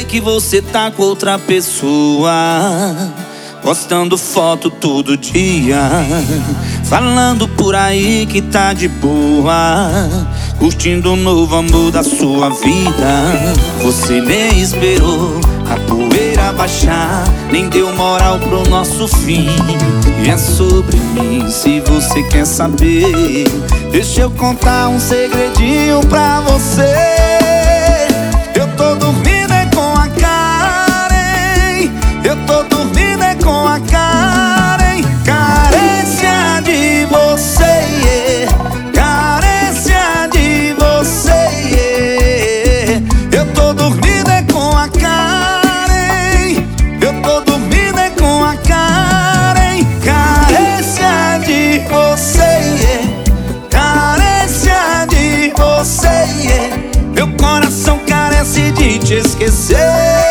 que você tá com outra pessoa, postando foto todo dia, falando por aí que tá de boa, curtindo o novo amor da sua vida. Você nem esperou a poeira baixar, nem deu moral pro nosso fim. E é sobre mim, se você quer saber, deixa eu contar um segredinho pra você. Eu tô dormindo é com a Karen, eu tô dormindo é com a Karen. Carência de você, yeah. Carência de você, yeah. Eu tô dormindo é com a Karen, eu tô dormindo é com a Karen. Carência de você, yeah. Carência de você, yeah. Meu coração carece de te esquecer.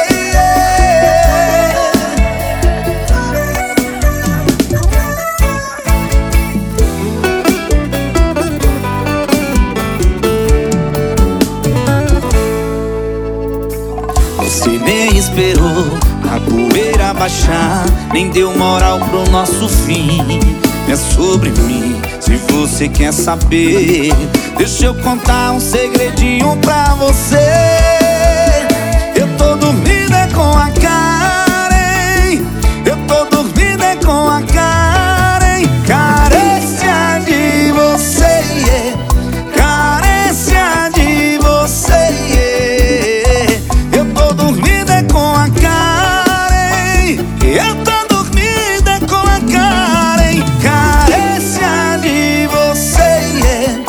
Você nem esperou a poeira baixar, nem deu moral pro nosso fim. É sobre mim, se você quer saber, deixa eu contar um segredinho pra você. Eu tô dormindo é com a Karen, eu tô dormindo é com a Karen. Carência de você, yeah. Carência de você, yeah. Eu tô dormindo é com a Karen, eu tô dormindo é com a Karen. Carência de você, yeah.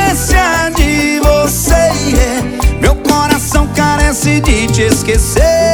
Carência de você, yeah. Meu coração carece de te esquecer.